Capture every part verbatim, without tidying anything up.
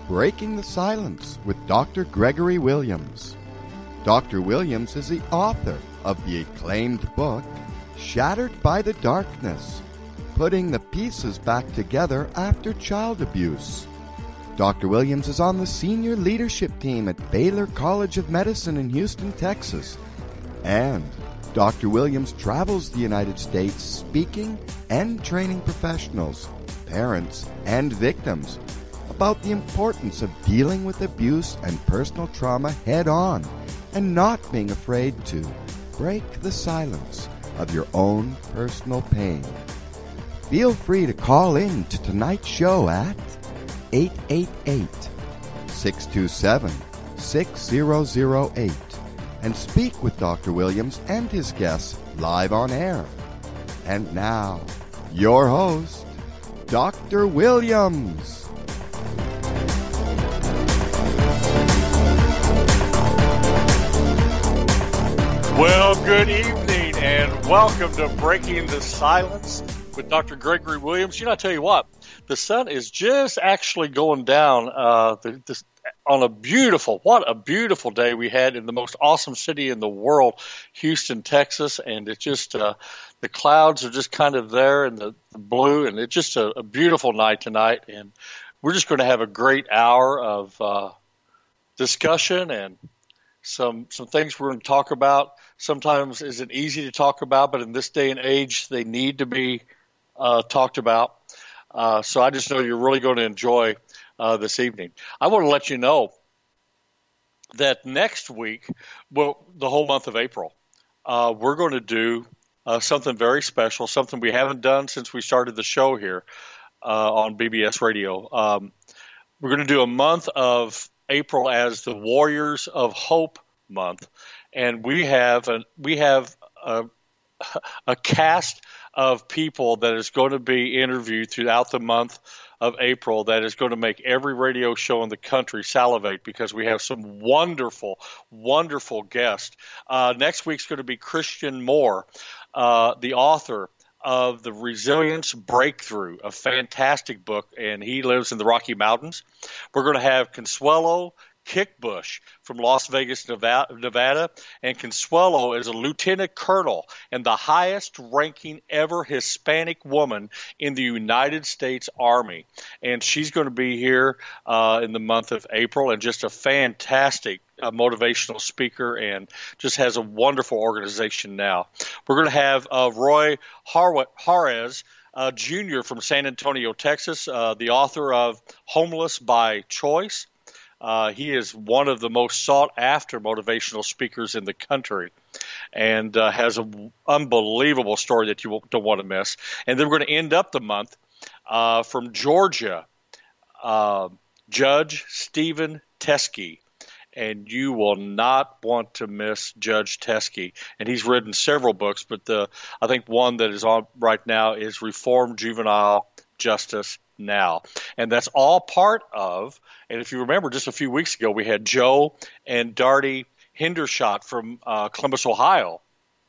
Breaking the Silence with Doctor Gregory Williams. Doctor Williams is the author of the acclaimed book, Shattered by the Darkness, Putting the Pieces Back Together After Child Abuse. Doctor Williams is on the senior leadership team at Baylor College of Medicine in Houston, Texas. And Doctor Williams travels the United States speaking and training professionals, parents, and victims about the importance of dealing with abuse and personal trauma head-on and not being afraid to break the silence of your own personal pain. Feel free to call in to tonight's show at eight eight eight, six two seven, six zero zero eight and speak with Doctor Williams and his guests live on air. And now, your host, Doctor Williams. Well, good evening and welcome to Breaking the Silence with Doctor Gregory Williams. You know, I tell you what, the sun is just actually going down uh, the, this, on a beautiful, what a beautiful day we had in the most awesome city in the world, Houston, Texas. And it just, uh, the clouds are just kind of there in the, the blue, and it's just a, a beautiful night tonight. And we're just going to have a great hour of uh, discussion and some some things we're going to talk about. Sometimes isn't easy to talk about, but in this day and age, they need to be uh, talked about. Uh, so I just know you're really going to enjoy uh, this evening. I want to let you know that next week, well, the whole month of April, uh, we're going to do uh, something very special, something we haven't done since we started the show here uh, on B B S Radio. Um, we're going to do a month of April as the Warriors of Hope month. And we have a, we have a, a cast of people that is going to be interviewed throughout the month of April that is going to make every radio show in the country salivate, because we have some wonderful, wonderful guests. Uh, next week's going to be Christian Moore, uh, the author of The Resilience Breakthrough, a fantastic book, and he lives in the Rocky Mountains. We're going to have Consuelo Kickbush from Las Vegas, Nevada, and Consuelo is a lieutenant colonel and the highest ranking ever Hispanic woman in the United States Army. And she's going to be here uh, in the month of April, and just a fantastic uh, motivational speaker, and just has a wonderful organization now. We're going to have uh, Roy Juarez uh, Junior from San Antonio, Texas, uh, the author of Homeless by Choice. Uh, he is one of the most sought-after motivational speakers in the country, and uh, has an unbelievable story that you don't want to miss. And then we're going to end up the month uh, from Georgia, uh, Judge Stephen Teske, and you will not want to miss Judge Teske. And he's written several books, but the I think one that is on right now is Reform Juvenile Justice Now. And that's all part of, and if you remember, just a few weeks ago, we had Joe and Darty Hendershot from uh, Columbus, Ohio.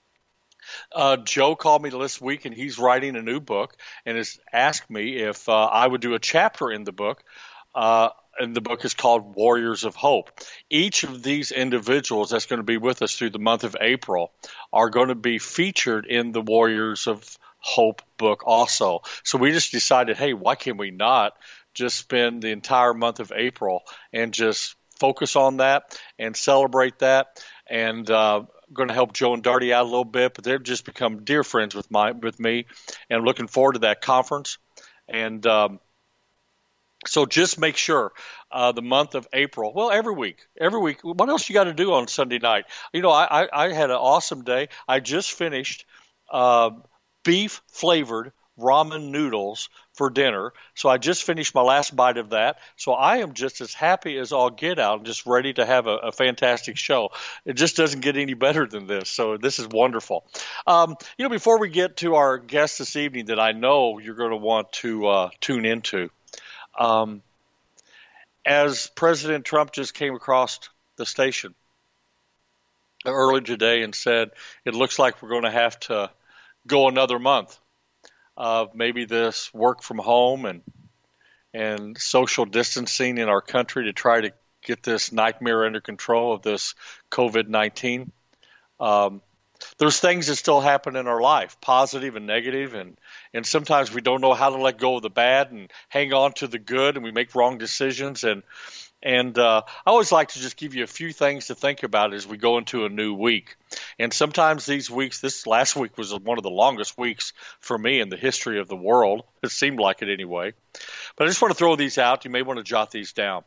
Uh, Joe called me this week, and he's writing a new book, and has asked me if uh, I would do a chapter in the book. Uh, and the book is called Warriors of Hope. Each of these individuals that's going to be with us through the month of April are going to be featured in the Warriors of Hope book also. So we just decided, hey, why can we not just spend the entire month of April and just focus on that and celebrate that, and uh, going to help Joe and Darty out a little bit, but they've just become dear friends with my with me, and I'm looking forward to that conference. And um, so just make sure uh, the month of April, well, every week, every week, what else you got to do on Sunday night? You know, I, I, I had an awesome day. I just finished uh, beef-flavored ramen noodles for dinner. So I just finished my last bite of that. So I am just as happy as all get out and just ready to have a, a fantastic show. It just doesn't get any better than this. So this is wonderful. Um, you know, before we get to our guest this evening that I know you're going to want to uh, tune into, um, as President Trump just came across the station earlier today and said, it looks like we're going to have to go another month of maybe this work from home and and social distancing in our country to try to get this nightmare under control of this COVID nineteen. Um, there's things that still happen in our life, positive and negative, and, and sometimes we don't know how to let go of the bad and hang on to the good, and we make wrong decisions. And And uh, I always like to just give you a few things to think about as we go into a new week. And sometimes these weeks, this last week was one of the longest weeks for me in the history of the world. It seemed like it anyway. But I just want to throw these out. You may want to jot these down.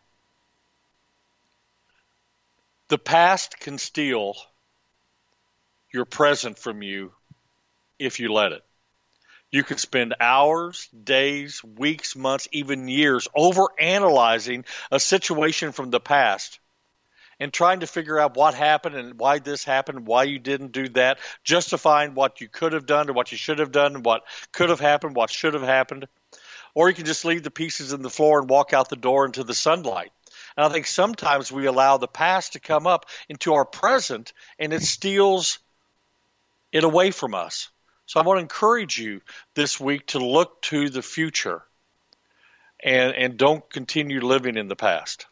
The past can steal your present from you if you let it. You could spend hours, days, weeks, months, even years overanalyzing a situation from the past and trying to figure out what happened and why this happened, why you didn't do that, justifying what you could have done or what you should have done and what could have happened, what should have happened. Or you can just leave the pieces in the floor and walk out the door into the sunlight. And I think sometimes we allow the past to come up into our present, and it steals it away from us. So I want to encourage you this week to look to the future and, and don't continue living in the past.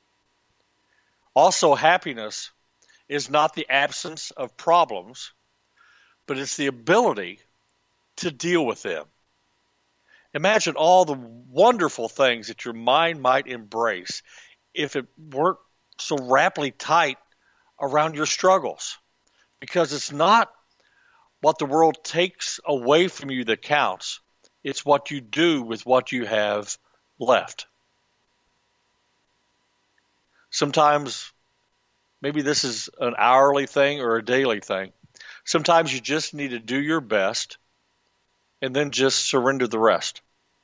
Also, happiness is not the absence of problems, but it's the ability to deal with them. Imagine all the wonderful things that your mind might embrace if it weren't so rapidly tight around your struggles, because it's not what the world takes away from you that counts. It's what you do with what you have left. Sometimes, maybe this is an hourly thing or a daily thing. Sometimes you just need to do your best and then just surrender the rest.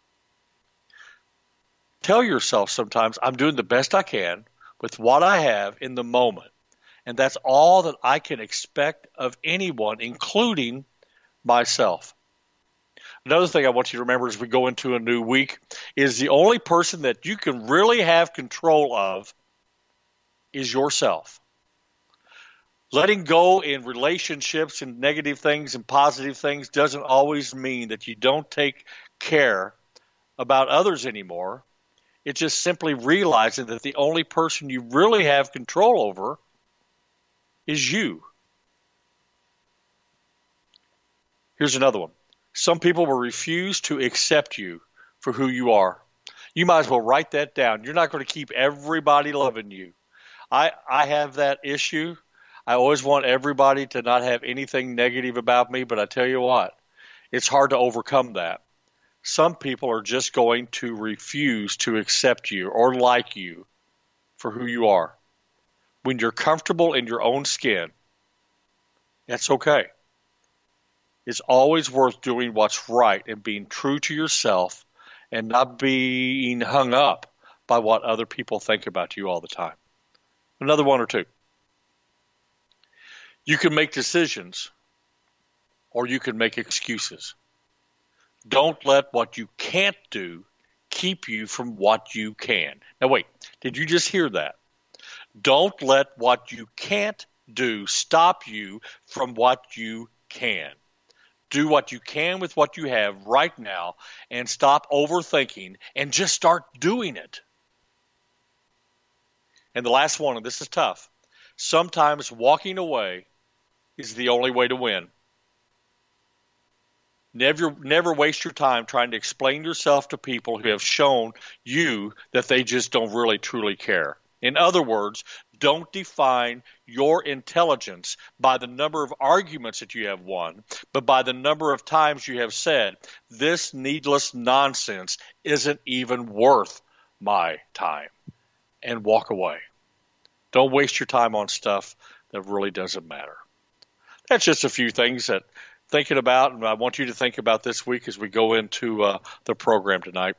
Tell yourself sometimes, I'm doing the best I can with what I have in the moment. And that's all that I can expect of anyone, including myself. Another thing I want you to remember as we go into a new week is the only person that you can really have control of is yourself. Letting go in relationships and negative things and positive things doesn't always mean that you don't take care about others anymore. It's just simply realizing that the only person you really have control over is you. Here's another one. Some people will refuse to accept you for who you are. You might as well write that down. You're not going to keep everybody loving you. I, I have that issue. I always want everybody to not have anything negative about me, but I tell you what, it's hard to overcome that. Some people are just going to refuse to accept you or like you for who you are. When you're comfortable in your own skin, that's okay. It's always worth doing what's right and being true to yourself and not being hung up by what other people think about you all the time. Another one or two. You can make decisions or you can make excuses. Don't let what you can't do keep you from what you can. Now wait, did you just hear that? Don't let what you can't do stop you from what you can. Do what you can with what you have right now and stop overthinking and just start doing it. And the last one, and this is tough, sometimes walking away is the only way to win. Never, never waste your time trying to explain yourself to people who have shown you that they just don't really truly care. In other words, don't define your intelligence by the number of arguments that you have won, but by the number of times you have said, this needless nonsense isn't even worth my time, and walk away. Don't waste your time on stuff that really doesn't matter. That's just a few things that thinking about, and I want you to think about this week as we go into uh, the program tonight.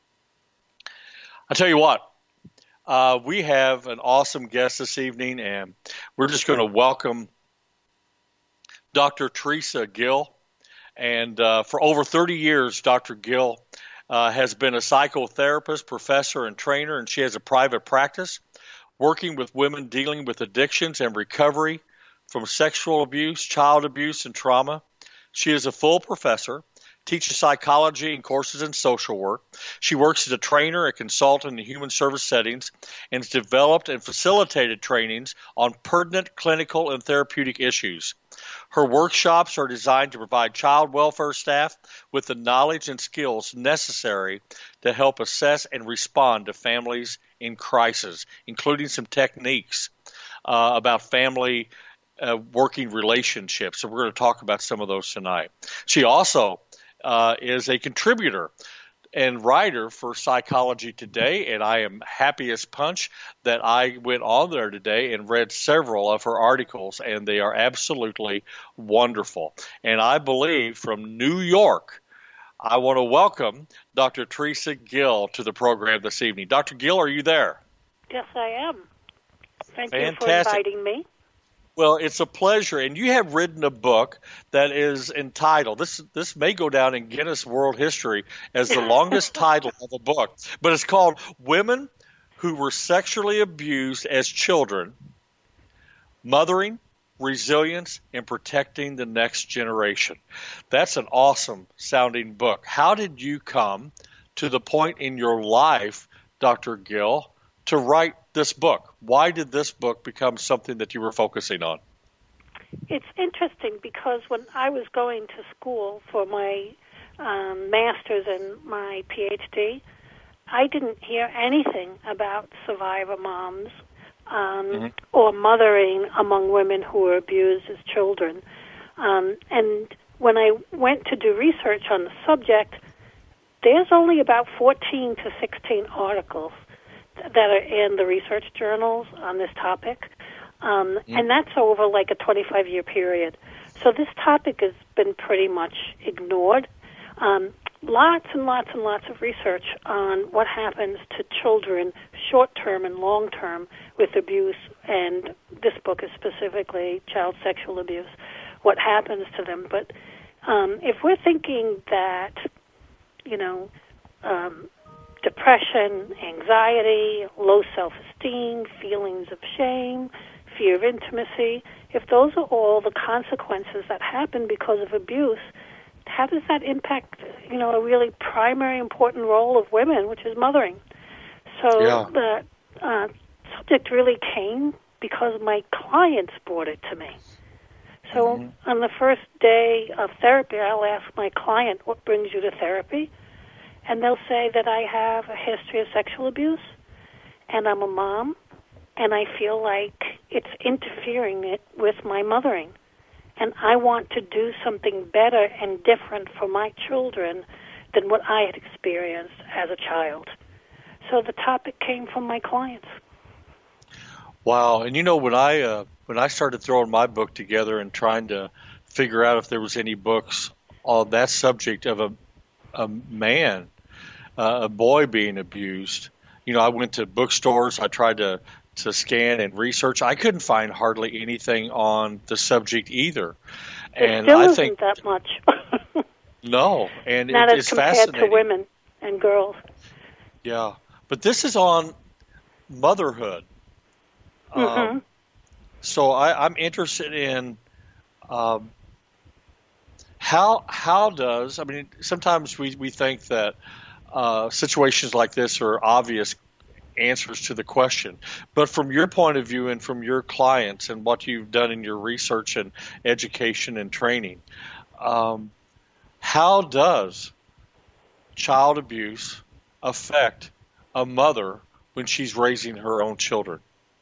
I tell you what, uh, we have an awesome guest this evening, and we're just going to welcome Doctor Teresa Gill. And uh, for over thirty years, Doctor Gill uh, has been a psychotherapist, professor, and trainer, and she has a private practice working with women dealing with addictions and recovery from sexual abuse, child abuse, and trauma. She is a full professor. teaches psychology and courses in social work. She works as a trainer, a consultant in human service settings, and has developed and facilitated trainings on pertinent clinical and therapeutic issues. Her workshops are designed to provide child welfare staff with the knowledge and skills necessary to help assess and respond to families in crisis, including some techniques uh, about family uh, working relationships. So we're going to talk about some of those tonight. She also uh, is a contributor and writer for Psychology Today, and I am happy as punch that I went on there today and read several of her articles, and they are absolutely wonderful. And I believe from New York, I want to welcome Doctor Teresa Gill to the program this evening. Doctor Gill, are you there? Yes, I am. Thank Fantastic. you for inviting me. Well, it's a pleasure, and you have written a book that is entitled, this this may go down in Guinness World History as the longest title of a book, but it's called Women Who Were Sexually Abused as Children, Mothering, Resilience, and Protecting the Next Generation. That's an awesome sounding book. How did you come to the point in your life, Doctor Gill, to write this book? Why did this book become something that you were focusing on? It's interesting because when I was going to school for my um, master's and my P H D, I didn't hear anything about survivor moms um, mm-hmm. or mothering among women who were abused as children. Um, and when I went to do research on the subject, there's only about fourteen to sixteen articles that are in the research journals on this topic, um, mm. and that's over like a twenty-five year period. So this topic has been pretty much ignored. Um, lots and lots and lots of research on what happens to children short-term and long-term with abuse, and this book is specifically child sexual abuse, what happens to them. But um, if we're thinking that, you know, um, depression, anxiety, low self-esteem, feelings of shame, fear of intimacy, if those are all the consequences that happen because of abuse, how does that impact, you know, a really primary important role of women, which is mothering? So yeah. the uh, subject really came because my clients brought it to me. So mm-hmm. on the first day of therapy, I'll ask my client, what brings you to therapy? And they'll say that I have a history of sexual abuse, and I'm a mom, and I feel like it's interfering it with my mothering. And I want to do something better and different for my children than what I had experienced as a child. So the topic came from my clients. Wow. And you know, when I uh, when I started throwing my book together and trying to figure out if there was any books on that subject of a a man, uh, a boy being abused. You know, I went to bookstores. I tried to, to scan and research. I couldn't find hardly anything on the subject either. There and still I isn't think that much. No, and not it, as it's compared fascinating. to women and girls. Yeah, but this is on motherhood. Mm-hmm. Um, so I, I'm interested in. Um, How how does, I mean, sometimes we, we think that uh, situations like this are obvious answers to the question. But from your point of view and from your clients and what you've done in your research and education and training, um, how does child abuse affect a mother when she's raising her own children?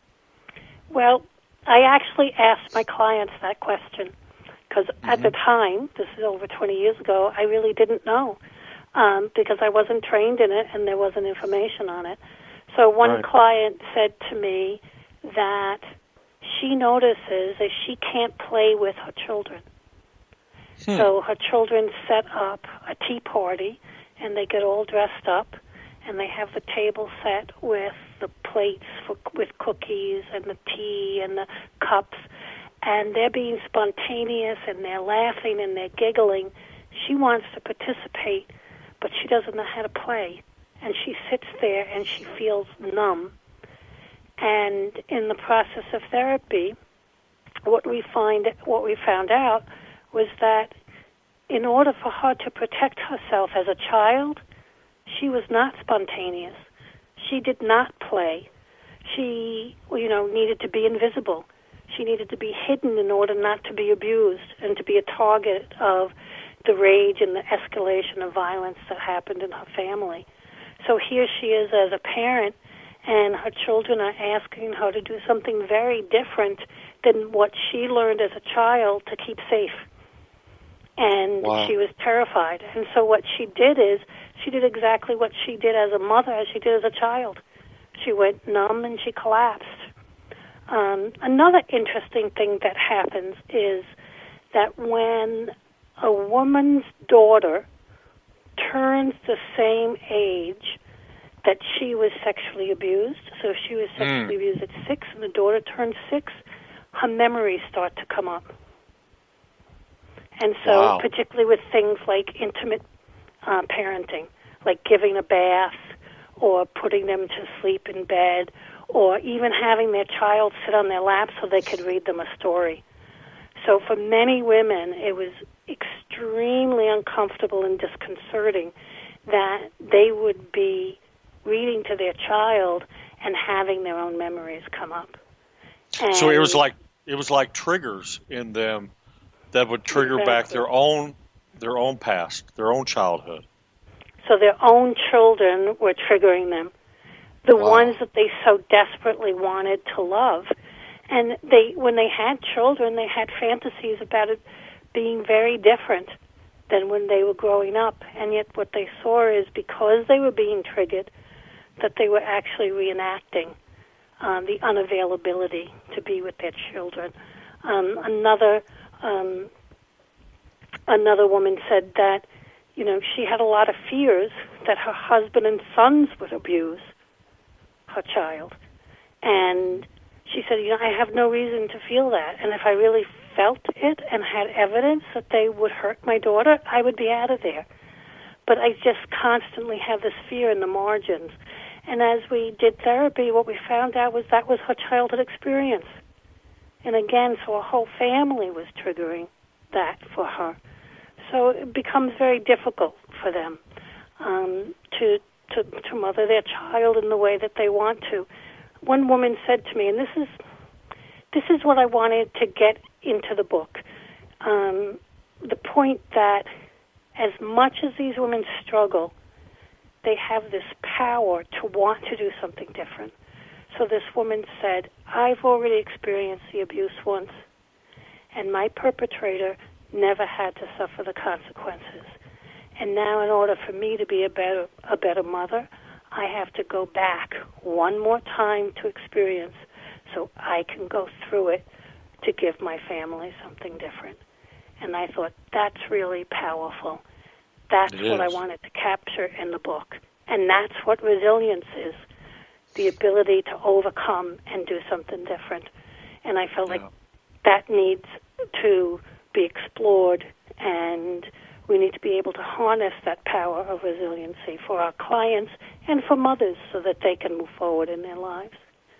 Well, I actually asked my clients that question. Because mm-hmm. at the time, this is over twenty years ago, I really didn't know um, because I wasn't trained in it and there wasn't information on it. So one right. client said to me that she notices that she can't play with her children. Hmm. So her children set up a tea party and they get all dressed up and they have the table set with the plates for, with cookies and the tea and the cups. And they're being spontaneous, and they're laughing, and they're giggling. She wants to participate, but she doesn't know how to play. And she sits there, and she feels numb. And in the process of therapy, what we find, what we found out was that in order for her to protect herself as a child, she was not spontaneous. She did not play. She, you know, needed to be invisible. She needed to be hidden in order not to be abused and to be a target of the rage and the escalation of violence that happened in her family. So here she is as a parent, and her children are asking her to do something very different than what she learned as a child to keep safe. And wow. she was terrified. And so what she did is, she did exactly what she did as a mother as she did as a child. She went numb and she collapsed. Um, another interesting thing that happens is that when a woman's daughter turns the same age that she was sexually abused, so if she was sexually mm. abused at six and the daughter turns six, her memories start to come up. And so, wow. particularly with things like intimate uh, parenting, like giving a bath or putting them to sleep in bed, or even having their child sit on their lap so they could read them a story. So for many women, it was extremely uncomfortable and disconcerting that they would be reading to their child and having their own memories come up. And so it was like it was like triggers in them that would trigger exactly. back their own their own past, their own childhood. So their own children were triggering them, the wow. ones that they so desperately wanted to love. And they, when they had children, they had fantasies about it being very different than when they were growing up. And yet what they saw is because they were being triggered, that they were actually reenacting um, the unavailability to be with their children. Um, another um, another woman said that, you know, she had a lot of fears that her husband and sons would abuse her child. And she said, you know, I have no reason to feel that. And if I really felt it and had evidence that they would hurt my daughter, I would be out of there. But I just constantly have this fear in the margins. And as we did therapy, what we found out was that was her childhood experience. And again, so a whole family was triggering that for her. So it becomes very difficult for them um, to, to to mother their child in the way that they want to. One woman said to me, and this is this is what I wanted to get into the book, um, the point that as much as these women struggle, they have this power to want to do something different. So this woman said, I've already experienced the abuse once, and my perpetrator never had to suffer the consequences. And now in order for me to be a better a better mother, I have to go back one more time to experience so I can go through it to give my family something different. And I thought, that's really powerful. That's it what is. I wanted to capture in the book. And that's what resilience is, the ability to overcome and do something different. And I felt yeah. like that needs to be explored, and we need to be able to harness that power of resiliency for our clients and for mothers so that they can move forward in their lives.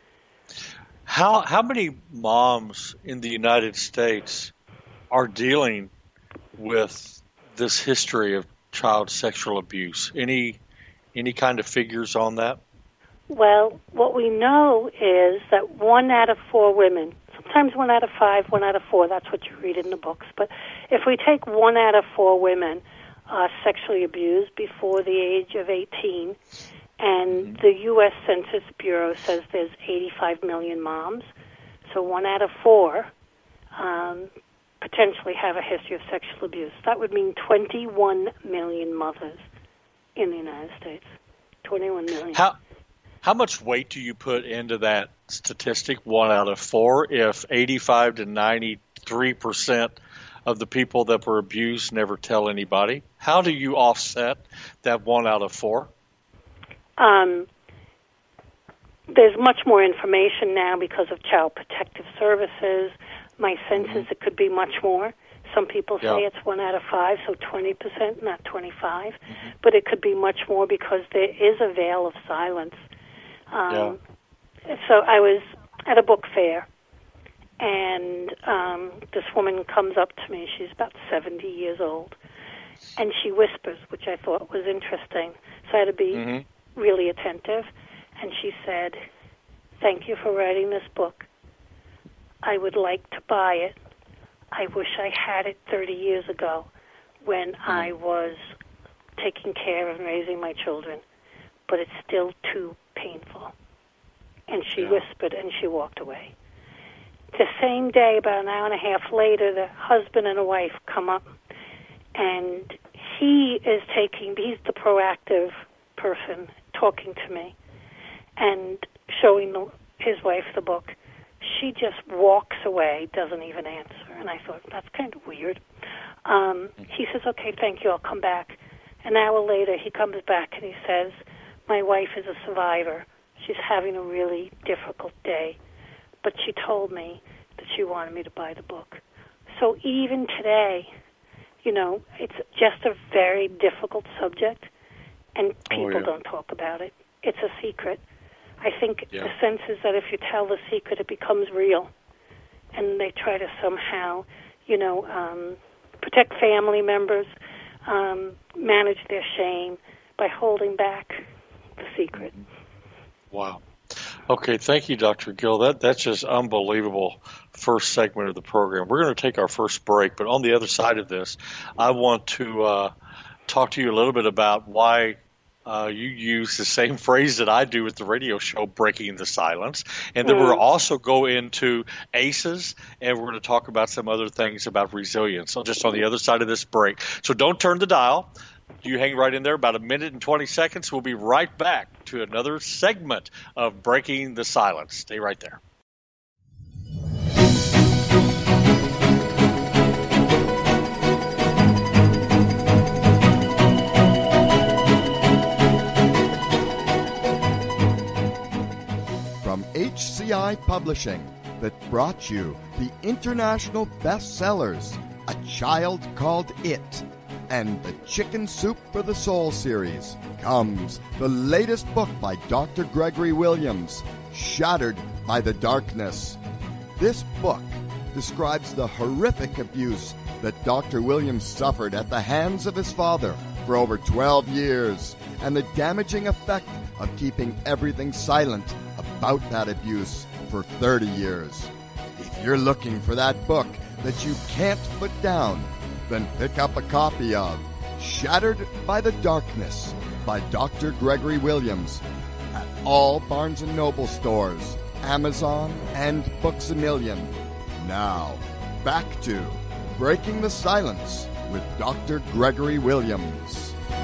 How how many moms in the United States are dealing with this history of child sexual abuse? Any any kind of figures on that? Well, what we know is that one out of four women, sometimes one out of five, one out of four, that's what you read in the books. But if we take one out of four women are sexually abused before the age of eighteen, and the U S Census Bureau says there's eighty-five million moms, so one out of four um, potentially have a history of sexual abuse. That would mean twenty-one million mothers in the United States. twenty-one million. How how much weight do you put into that statistic, one out of four, if eighty-five to ninety-three percent of the people that were abused never tell anybody? How do you offset that one out of four? Um, there's much more information now because of Child Protective Services. My sense mm-hmm. is it could be much more. Some people say yeah. it's one out of five, so twenty percent, not twenty-five. Mm-hmm. But it could be much more because there is a veil of silence. Um, yeah. So I was at a book fair, and um, this woman comes up to me. She's about seventy years old. and she whispers, which I thought was interesting. So I had to be mm-hmm. really attentive. And she said, "Thank you for writing this book. I would like to buy it. I wish I had it thirty years ago when mm-hmm. I was taking care and raising my children, but it's still too painful." And she yeah. whispered, and she walked away. The same day, about an hour and a half later, the husband and a wife come up, and he is taking, he's the proactive person talking to me and showing the, his wife the book. She just walks away, doesn't even answer. And I thought, that's kind of weird. Um, he says, "Okay, thank you, I'll come back." An hour later, he comes back and he says, "My wife is a survivor. She's having a really difficult day, but she told me that she wanted me to buy the book." So even today, you know, it's just a very difficult subject, and people oh, yeah. don't talk about it. It's a secret. I think yeah. the sense is that if you tell the secret, it becomes real, and they try to somehow, you know, um, protect family members, um, manage their shame by holding back the secret. Wow. Okay, thank you, Doctor Gill. That that's just unbelievable first segment of the program. We're going to take our first break, but on the other side of this, I want to uh, talk to you a little bit about why uh, you use the same phrase that I do with the radio show, breaking the silence. And then mm. we'll also go into A C Es, and we're going to talk about some other things about resilience, so just on the other side of this break. So don't turn the dial. You hang right in there, about a minute and twenty seconds. We'll be right back to another segment of Breaking the Silence. Stay right there. From H C I Publishing, that brought you the international bestsellers, A Child Called It, and the Chicken Soup for the Soul series, comes the latest book by Doctor Gregory Williams, Shattered by the Darkness. This book describes the horrific abuse that Doctor Williams suffered at the hands of his father for over twelve years, and the damaging effect of keeping everything silent about that abuse for thirty years. If you're looking for that book that you can't put down, then pick up a copy of Shattered by the Darkness by Doctor Gregory Williams at all Barnes and Noble stores, Amazon, and Books A Million. Now, back to Breaking the Silence with Doctor Gregory Williams.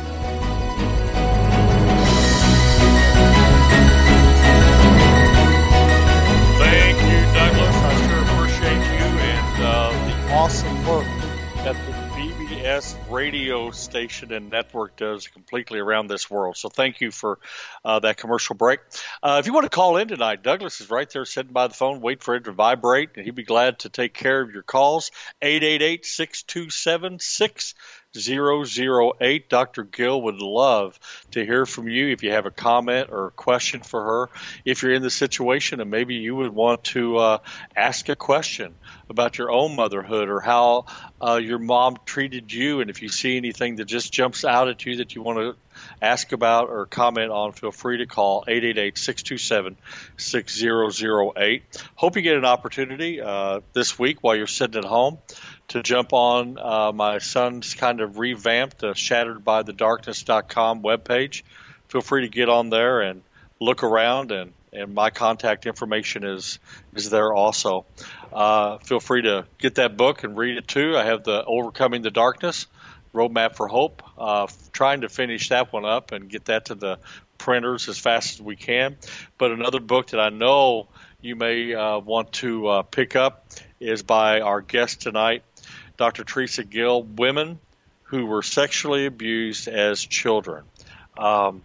Thank you, Douglas. I sure appreciate you and uh, the awesome work that the B B S radio station and network does completely around this world. So thank you for uh, that commercial break. Uh, if you want to call in tonight, Douglas is right there sitting by the phone, wait for it to vibrate, and he'd be glad to take care of your calls. eight eight eight, six two seven, six zero zero eight. Doctor Gill would love to hear from you if you have a comment or a question for her. If you're in the situation and maybe you would want to uh, ask a question about your own motherhood or how uh, your mom treated you, and if you see anything that just jumps out at you that you want to ask about or comment on, feel free to call eight eight eight, six two seven, six zero zero eight. Hope you get an opportunity uh, this week while you're sitting at home to jump on uh, my son's kind of revamped uh, shattered by the darkness dot com webpage. Feel free to get on there and look around, and, and my contact information is is there also. Uh, feel free to get that book and read it too. I have the Overcoming the Darkness, Roadmap for Hope. Uh, trying to finish that one up and get that to the printers as fast as we can. But another book that I know you may uh, want to uh, pick up is by our guest tonight, Doctor Teresa Gill, Women Who Were Sexually Abused as Children. Um,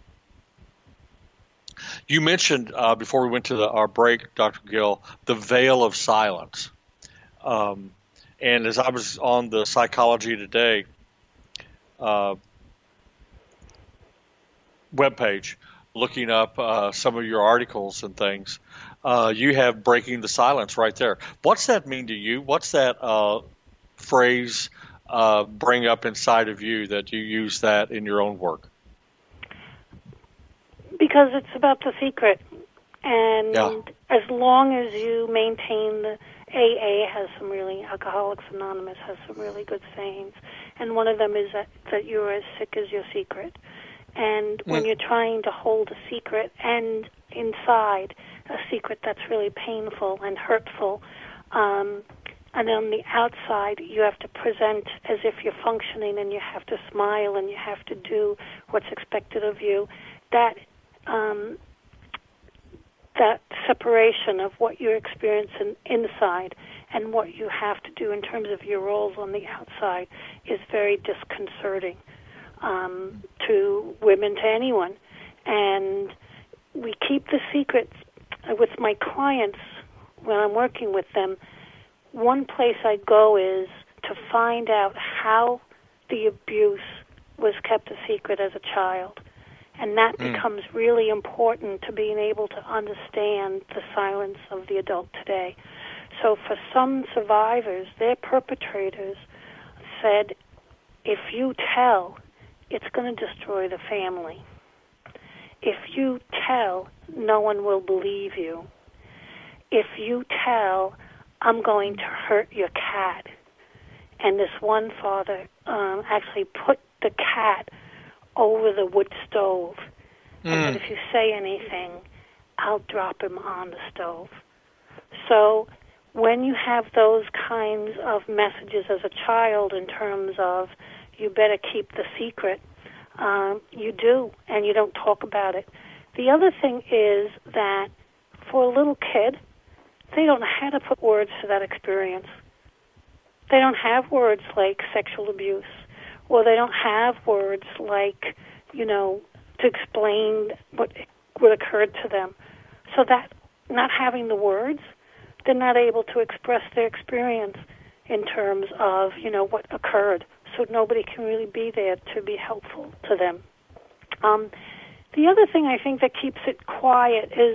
you mentioned uh, before we went to the, our break, Doctor Gill, the veil of silence. Um, and as I was on the Psychology Today uh, webpage, looking up uh, some of your articles and things, uh, you have breaking the silence right there. What's that mean to you? What's that uh, phrase uh, bring up inside of you that you use that in your own work? Because it's about the secret. And yeah. as long as you maintain the A A has some really, Alcoholics Anonymous has some really good sayings. And one of them is that, that you're as sick as your secret. And mm. when you're trying to hold a secret and inside a secret that's really painful and hurtful, um, and on the outside you have to present as if you're functioning and you have to smile and you have to do what's expected of you, that um, that separation of what you're experiencing inside and what you have to do in terms of your roles on the outside is very disconcerting um, to women, to anyone. And we keep the secrets with my clients when I'm working with them. One place I go is to find out how the abuse was kept a secret as a child. And that mm. becomes really important to being able to understand the silence of the adult today. So for some survivors, their perpetrators said, if you tell, it's going to destroy the family. If you tell, no one will believe you. If you tell, I'm going to hurt your cat. And this one father um, actually put the cat over the wood stove. Mm. And that if you say anything, I'll drop him on the stove. So when you have those kinds of messages as a child in terms of you better keep the secret, um, you do, and you don't talk about it. The other thing is that for a little kid, they don't know how to put words to that experience. They don't have words like sexual abuse, or they don't have words like, you know, to explain what what occurred to them. So that, not having the words, they're not able to express their experience in terms of, you know, what occurred. So nobody can really be there to be helpful to them. Um, the other thing I think that keeps it quiet is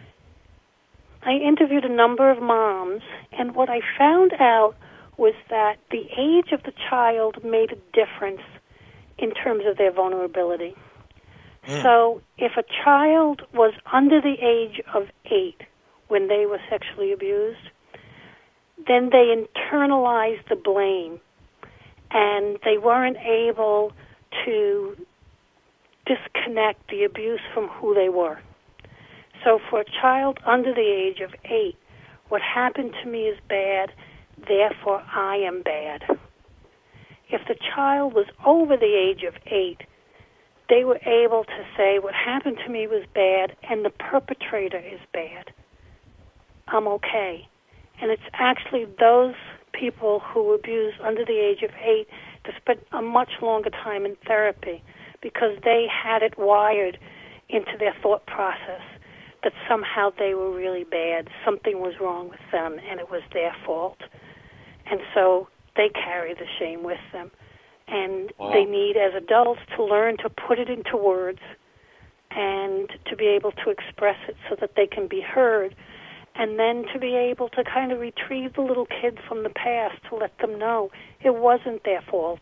I interviewed a number of moms, and what I found out was that the age of the child made a difference in terms of their vulnerability. Mm. So if a child was under the age of eight when they were sexually abused, then they internalized the blame, and they weren't able to disconnect the abuse from who they were. So for a child under the age of eight, what happened to me is bad, therefore I am bad. If the child was over the age of eight, they were able to say, what happened to me was bad, and the perpetrator is bad. I'm okay. And it's actually those people who abuse under the age of eight that spend a much longer time in therapy because they had it wired into their thought process that somehow they were really bad, something was wrong with them, and it was their fault. And so they carry the shame with them. And wow. they need, as adults, to learn to put it into words and to be able to express it so that they can be heard, and then to be able to kind of retrieve the little kids from the past to let them know it wasn't their fault.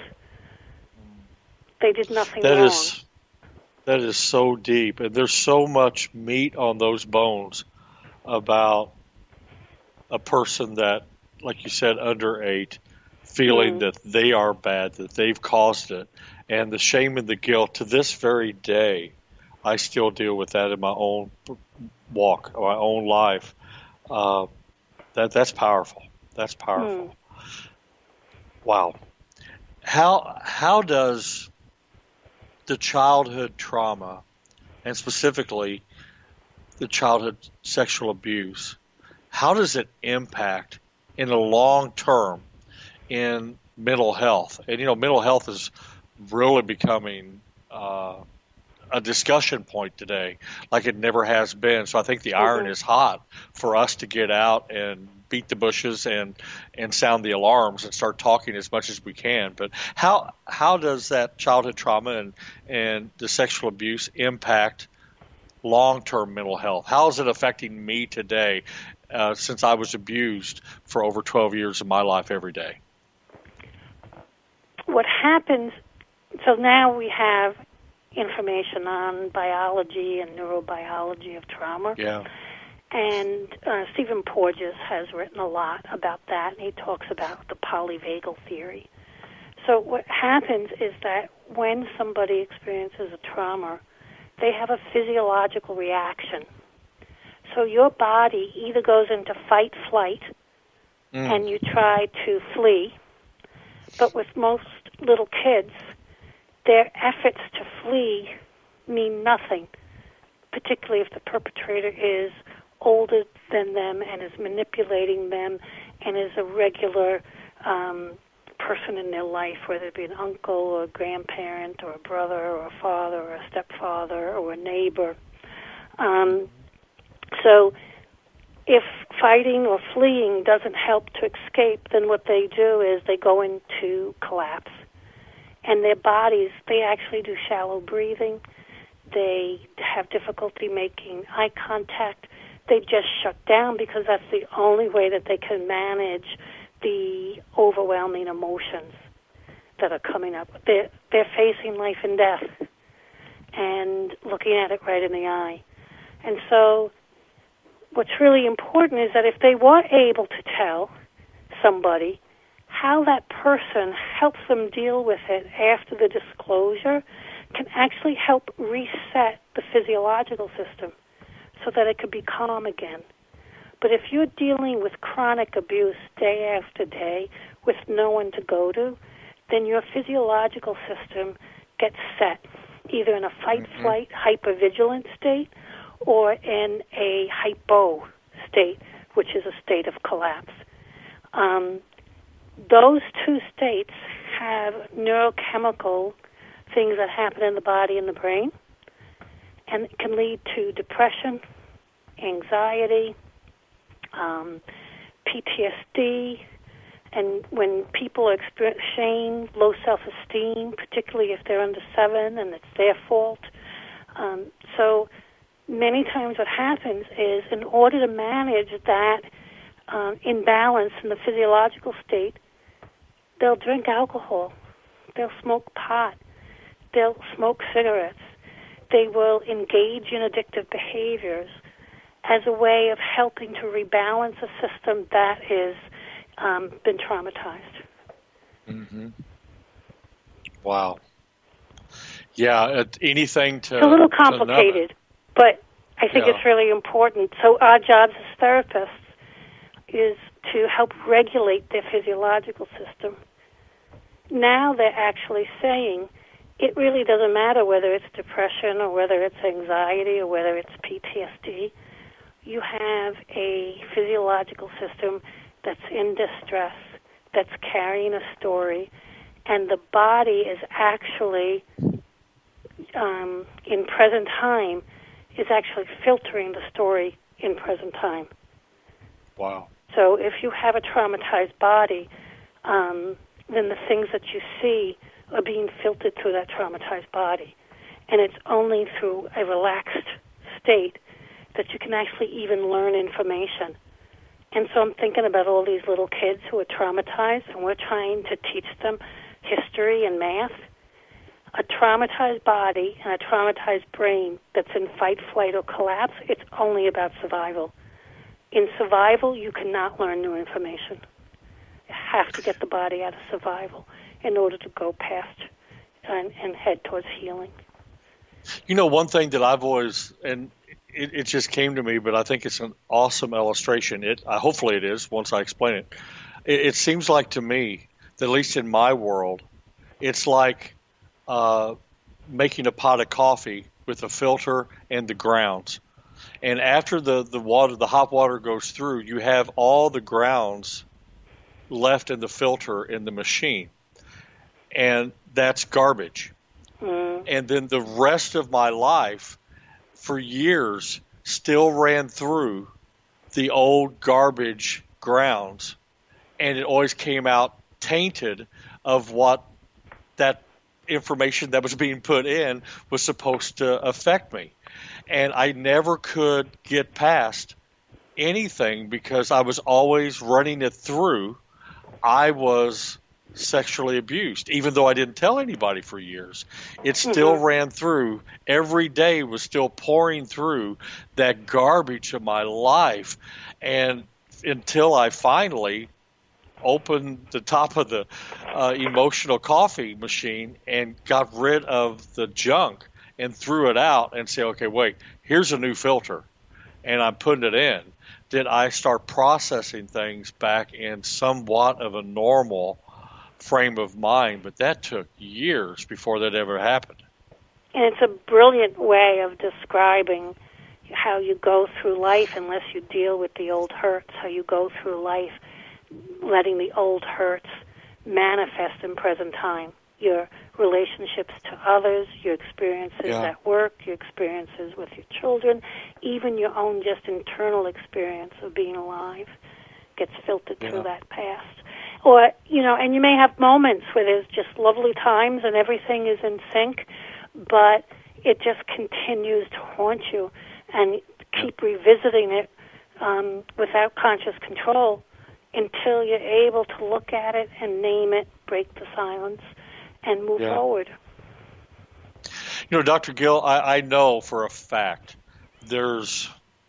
They did nothing that wrong. Is, that is so deep, and there's so much meat on those bones about a person that, like you said, under eight, feeling mm. that they are bad, that they've caused it, and the shame and the guilt. To this very day, I still deal with that in my own walk, my own life. Uh, that that's powerful. That's powerful. Mm. Wow. How how does the childhood trauma, and specifically the childhood sexual abuse, how does it impact in the long term in mental health? And, you know, mental health is really becoming uh, a discussion point today like it never has been. So I think the iron mm-hmm. is hot for us to get out and beat the bushes and, and sound the alarms and start talking as much as we can. But how how does that childhood trauma and, and the sexual abuse impact long-term mental health? How is it affecting me today uh, since I was abused for over twelve years of my life every day? what happens, so now we have information on biology and neurobiology of trauma. Yeah. And uh, Stephen Porges has written a lot about that, and he talks about the polyvagal theory. So what happens is that when somebody experiences a trauma, they have a physiological reaction. So your body either goes into fight, flight, mm. and you try to flee. But with most little kids, their efforts to flee mean nothing, particularly if the perpetrator is older than them and is manipulating them and is a regular um, person in their life, whether it be an uncle or a grandparent or a brother or a father or a stepfather or a neighbor. Um, so if fighting or fleeing doesn't help to escape, then what they do is they go into collapse. And their bodies, they actually do shallow breathing. They have difficulty making eye contact. They just shut down because that's the only way that they can manage the overwhelming emotions that are coming up. They're, they're facing life and death and looking at it right in the eye. And so what's really important is that if they were able to tell somebody how that person helps them deal with it after the disclosure, can actually help reset the physiological system so that it could be calm again. But if you're dealing with chronic abuse day after day with no one to go to, then your physiological system gets set either in a fight, mm-hmm. flight, hypervigilant state or in a hypo state, which is a state of collapse. Um, those two states have neurochemical things that happen in the body and the brain, and it can lead to depression, anxiety, um, P T S D, and when people experience shame, low self-esteem, particularly if they're under seven and it's their fault. Um, so many times what happens is in order to manage that um, imbalance in the physiological state, they'll drink alcohol, they'll smoke pot, they'll smoke cigarettes, they will engage in addictive behaviors as a way of helping to rebalance a system that has um, been traumatized. Mm-hmm. Wow. Yeah, it, anything to... It's a little complicated, but I think yeah. it's really important. So our jobs as therapists is to help regulate their physiological system. Now they're actually saying it really doesn't matter whether it's depression or whether it's anxiety or whether it's P T S D. You have a physiological system that's in distress, that's carrying a story, and the body is actually, um, in present time, is actually filtering the story in present time. Wow. So if you have a traumatized body, um, then the things that you see are being filtered through that traumatized body. And it's only through a relaxed state that you can actually even learn information. And so I'm thinking about all these little kids who are traumatized, and we're trying to teach them history and math. A traumatized body and a traumatized brain that's in fight, flight, or collapse, it's only about survival. In survival, you cannot learn new information. You have to get the body out of survival in order to go past and, and head towards healing. You know, one thing that I've always, and it, it just came to me, but I think it's an awesome illustration. It, uh, hopefully it is once I explain it. it. It seems like to me, that at least in my world, it's like uh, making a pot of coffee with a filter and the grounds. And after the, the water, the hot water goes through, you have all the grounds left in the filter in the machine. And that's garbage. Mm. And then the rest of my life, for years, still ran through the old garbage grounds. And it always came out tainted of what that information that was being put in was supposed to affect me. And I never could get past anything because I was always running it through. I was sexually abused, even though I didn't tell anybody for years. It still Mm-hmm. ran through. Every day was still pouring through that garbage of my life. And until I finally opened the top of the uh, emotional coffee machine and got rid of the junk and threw it out and said, okay, wait, here's a new filter, and I'm putting it in, did I start processing things back in somewhat of a normal frame of mind. But that took years before that ever happened. And it's a brilliant way of describing how you go through life unless you deal with the old hurts, how you go through life letting the old hurts manifest in present time. Your relationships to others, your experiences Yeah. at work, your experiences with your children, even your own just internal experience of being alive gets filtered Yeah. through that past. Or, you know, and you may have moments where there's just lovely times and everything is in sync, but it just continues to haunt you and keep revisiting it um, without conscious control until you're able to look at it and name it, break the silence, and move Yeah. forward. You know, Doctor Gill, I, I know for a fact there's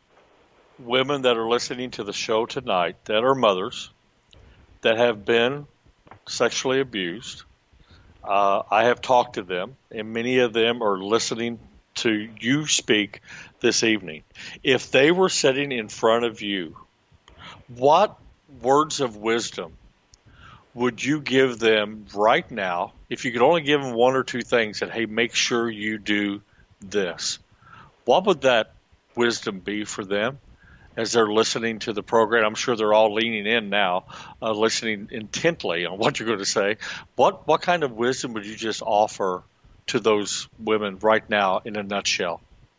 women that are listening to the show tonight that are mothers that have been sexually abused. Uh, I have talked to them, and many of them are listening to you speak this evening. If they were sitting in front of you, what words of wisdom would you give them right now? If you could only give them one or two things that, hey, make sure you do this, what would that wisdom be for them as they're listening to the program? I'm sure they're all leaning in now, uh, listening intently on what you're going to say. What what kind of wisdom would you just offer to those women right now in a nutshell?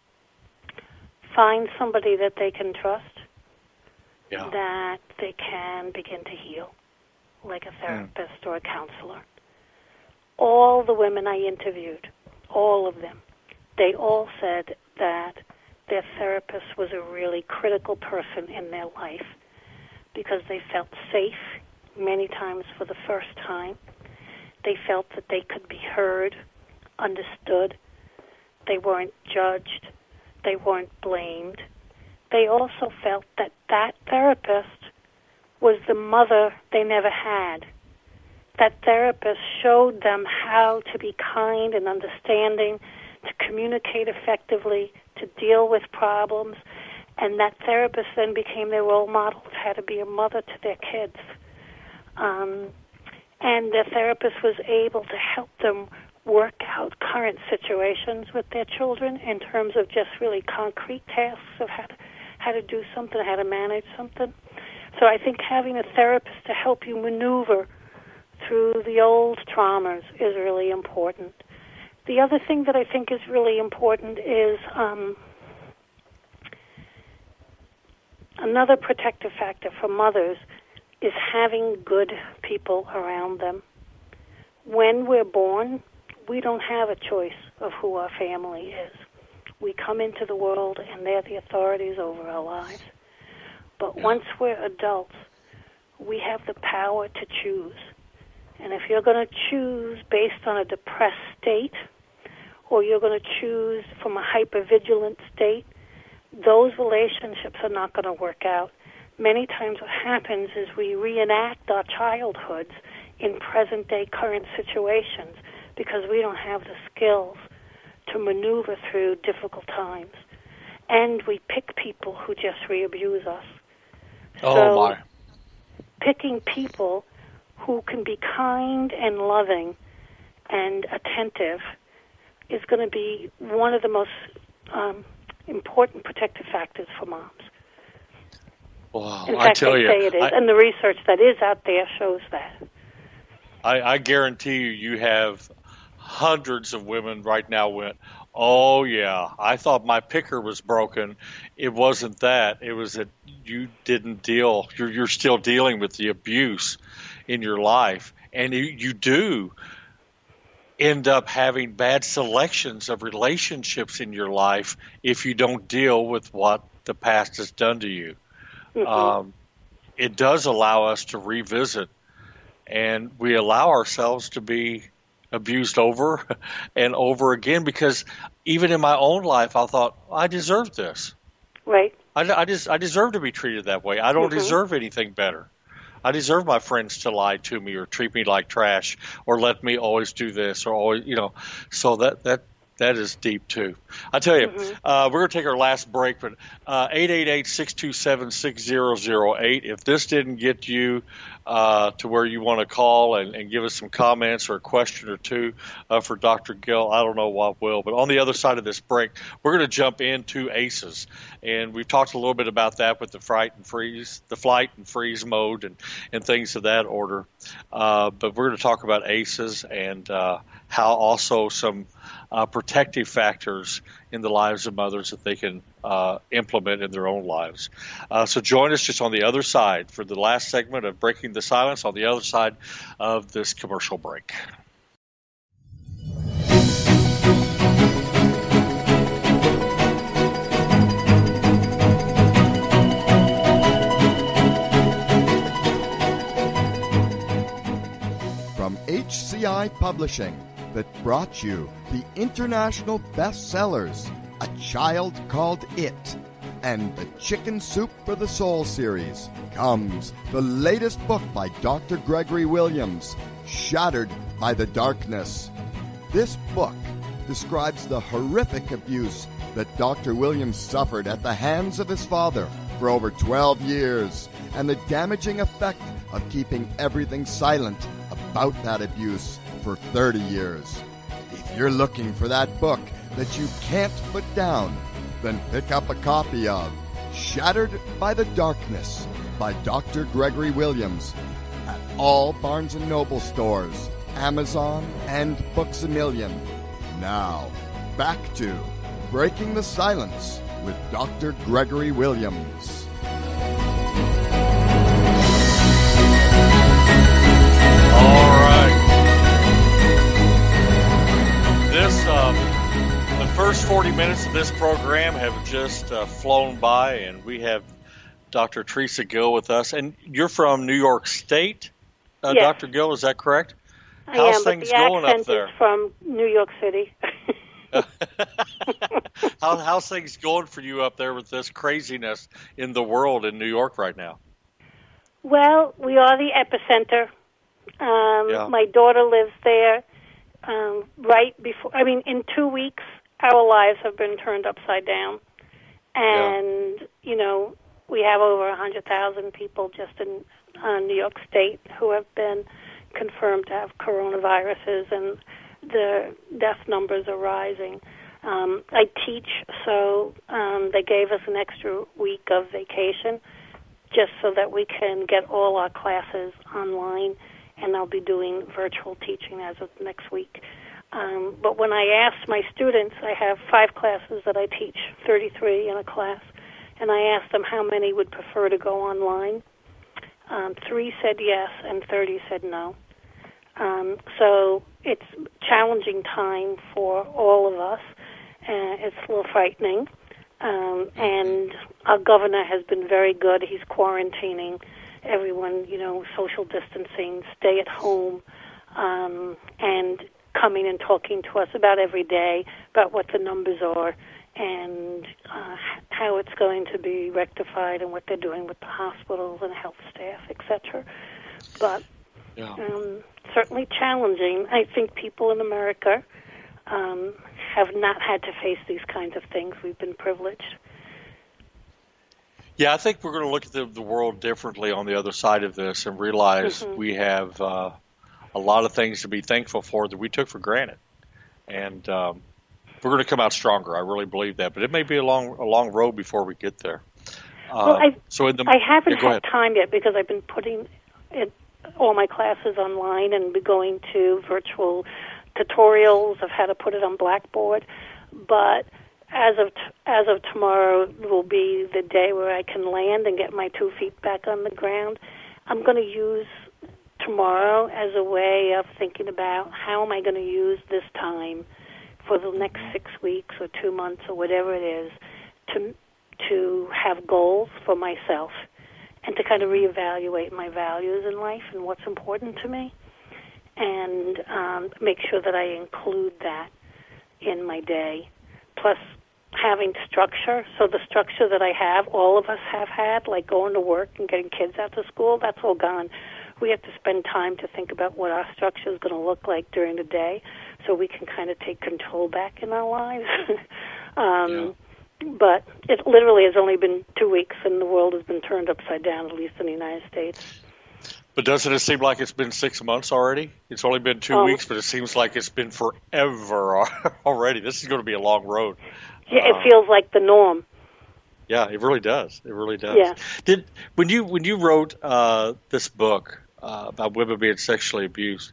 Find somebody that they can trust, Yeah. that they can begin to heal, like a therapist or a counselor. All the women I interviewed, all of them, they all said that their therapist was a really critical person in their life because they felt safe many times for the first time. They felt that they could be heard, understood. They weren't judged. They weren't blamed. They also felt that that therapist was the mother they never had. That therapist showed them how to be kind and understanding, to communicate effectively, to deal with problems, and that therapist then became their role model of how to be a mother to their kids. Um, and the therapist was able to help them work out current situations with their children in terms of just really concrete tasks of how to, how to do something, how to manage something. So I think having a therapist to help you maneuver through the old traumas is really important. The other thing that I think is really important is um, another protective factor for mothers is having good people around them. When we're born, we don't have a choice of who our family is. We come into the world and they're the authorities over our lives. But once we're adults, we have the power to choose. And if you're going to choose based on a depressed state, or you're going to choose from a hypervigilant state, those relationships are not going to work out. Many times what happens is we reenact our childhoods in present-day current situations because we don't have the skills to maneuver through difficult times. And we pick people who just re-abuse us. Oh, so my. Picking people who can be kind and loving and attentive is going to be one of the most um, important protective factors for moms. Wow, In I fact, tell they you, say it is, I, and the research that is out there shows that. I, I guarantee you, you have hundreds of women right now went, oh, yeah, I thought my picker was broken. It wasn't that. It was that you didn't deal, you're, you're still dealing with the abuse in your life. And you, you do end up having bad selections of relationships in your life if you don't deal with what the past has done to you. Mm-hmm. Um, it does allow us to revisit and we allow ourselves to be abused over and over again, because even in my own life, I thought, I deserve this. Right. I, I, just, I deserve to be treated that way. I don't Mm-hmm. deserve anything better. I deserve my friends to lie to me or treat me like trash or let me always do this or always, you know. So that that that is deep too. I tell you, Mm-hmm. uh, we're going to take our last break, but uh, eight eight eight, six two seven, six zero zero eight. If this didn't get you uh, to where you want to call and, and give us some comments or a question or two uh, for Doctor Gill, I don't know what will. But on the other side of this break, we're going to jump into ACEs, and we've talked a little bit about that with the fright and freeze, the flight and freeze mode, and and things of that order. Uh, but we're going to talk about ACEs and uh, how also some uh, protective factors in the lives of mothers that they can uh, implement in their own lives. Uh, so join us just on the other side for the last segment of Breaking the Silence, on the other side of this commercial break. From H C I Publishing, that brought you the international bestsellers, A Child Called It, and the Chicken Soup for the Soul series, comes the latest book by Doctor Gregory Williams, Shattered by the Darkness. This book describes the horrific abuse that Doctor Williams suffered at the hands of his father for over twelve years, and the damaging effect of keeping everything silent about that abuse for thirty years. If you're looking for that book that you can't put down, then pick up a copy of Shattered by the Darkness by Doctor Gregory Williams at all Barnes and Noble stores, Amazon, and Books A Million. Now, back to Breaking the Silence with Doctor Gregory Williams. All right. This, um, the first forty minutes of this program have just uh, flown by, and we have Doctor Teresa Gill with us. And you're from New York State, uh, Yes. Doctor Gill, is that correct? I How's am, but things the going up accent there? is from New York City. How, how's things going for you up there with this craziness in the world in New York right now? Well, we are the epicenter. Um, Yeah. My daughter lives there. Um, right before, I mean, in two weeks, our lives have been turned upside down. And, you know, we have over one hundred thousand people just in uh, New York State who have been confirmed to have coronaviruses, and the death numbers are rising. Um, I teach, so um, they gave us an extra week of vacation just so that we can get all our classes online, and I'll be doing virtual teaching as of next week. Um, but when I asked my students, I have five classes that I teach, thirty-three in a class, and I asked them how many would prefer to go online. Um, three said yes, and thirty said no. Um, so it's a challenging time for all of us. Uh, it's a little frightening. Um, and our governor has been very good. He's quarantining everyone, you know, social distancing, stay at home, um, and coming and talking to us about every day, about what the numbers are and uh, how it's going to be rectified and what they're doing with the hospitals and health staff, et cetera. But Yeah. um, certainly challenging. I think people in America um, have not had to face these kinds of things. We've been privileged. Yeah, I think we're going to look at the, the world differently on the other side of this and realize Mhm. we have uh, a lot of things to be thankful for that we took for granted. And um, we're going to come out stronger. I really believe that. But it may be a long, a long road before we get there. Uh, Well, I, so in the, I haven't yeah, go had ahead. time yet because I've been putting it, all my classes online and be going to virtual tutorials of how to put it on Blackboard. But as of t- as of tomorrow will be the day where I can land and get my two feet back on the ground. I'm going to use tomorrow as a way of thinking about how am I going to use this time for the next six weeks or two months or whatever it is to to have goals for myself and to kind of reevaluate my values in life and what's important to me, and um, make sure that I include that in my day. Plus, having structure. So the structure that I have, all of us have had, like going to work and getting kids out to school, that's all gone. We have to spend time to think about what our structure is going to look like during the day so we can kind of take control back in our lives. um, yeah. But it literally has only been two weeks and the world has been turned upside down, at least in the United States. But doesn't it seem like it's been six months already? It's only been two um, weeks, but it seems like it's been forever already. This is going to be a long road. Yeah, it feels like the norm. Yeah, it really does. It really does. Yeah. Did when you when you wrote uh, this book uh, about women being sexually abused,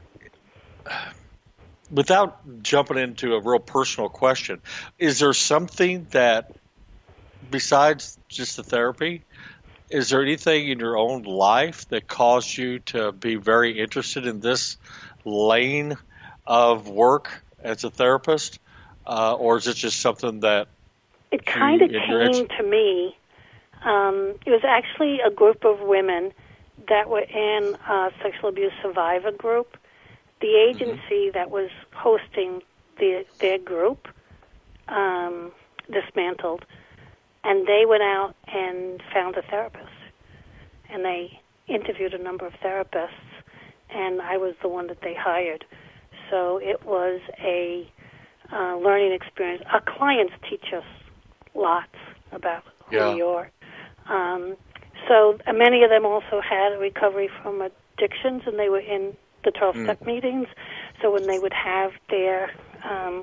without jumping into a real personal question, is there something that, besides just the therapy, is there anything in your own life that caused you to be very interested in this lane of work as a therapist? Uh, or is it just something that it kind of came to me? Um, it was actually a group of women that were in a sexual abuse survivor group. The agency mm-hmm. that was hosting the, their group um, dismantled, and they went out and found a therapist. And they interviewed a number of therapists, and I was the one that they hired. So it was a Uh, learning experience. Our clients teach us lots about who yeah. we are. Um, so uh, many of them also had a recovery from addictions, and they were in the twelve-step mm. meetings. So when they would have their um,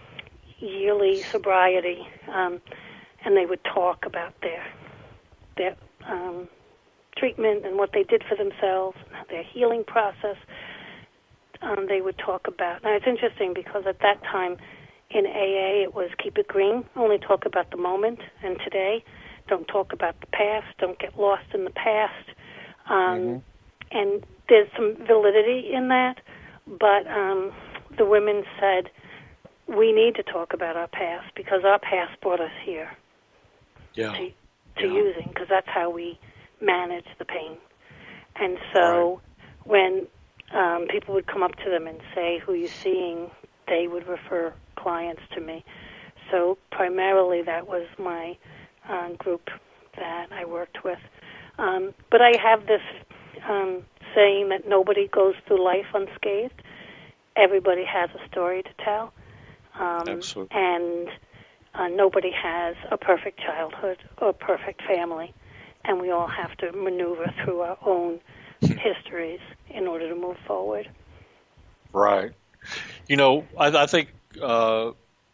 yearly sobriety, um, and they would talk about their their um, treatment and what they did for themselves, and their healing process. Um, they would talk about. Now, it's interesting because at that time in A A it was keep it green, only talk about the moment, and today, don't talk about the past, don't get lost in the past. Um, mm-hmm. And there's some validity in that, but um, the women said, we need to talk about our past because our past brought us here yeah. to, to yeah. using, because that's how we manage the pain. And so right. when Um, people would come up to them and say, who are you seeing? They would refer clients to me. So primarily that was my uh, group that I worked with. Um, but I have this um, saying that nobody goes through life unscathed. Everybody has a story to tell. Um, Absolutely. And uh, nobody has a perfect childhood or perfect family. And we all have to maneuver through our own histories in order to move forward. Right. You know, I, I think uh,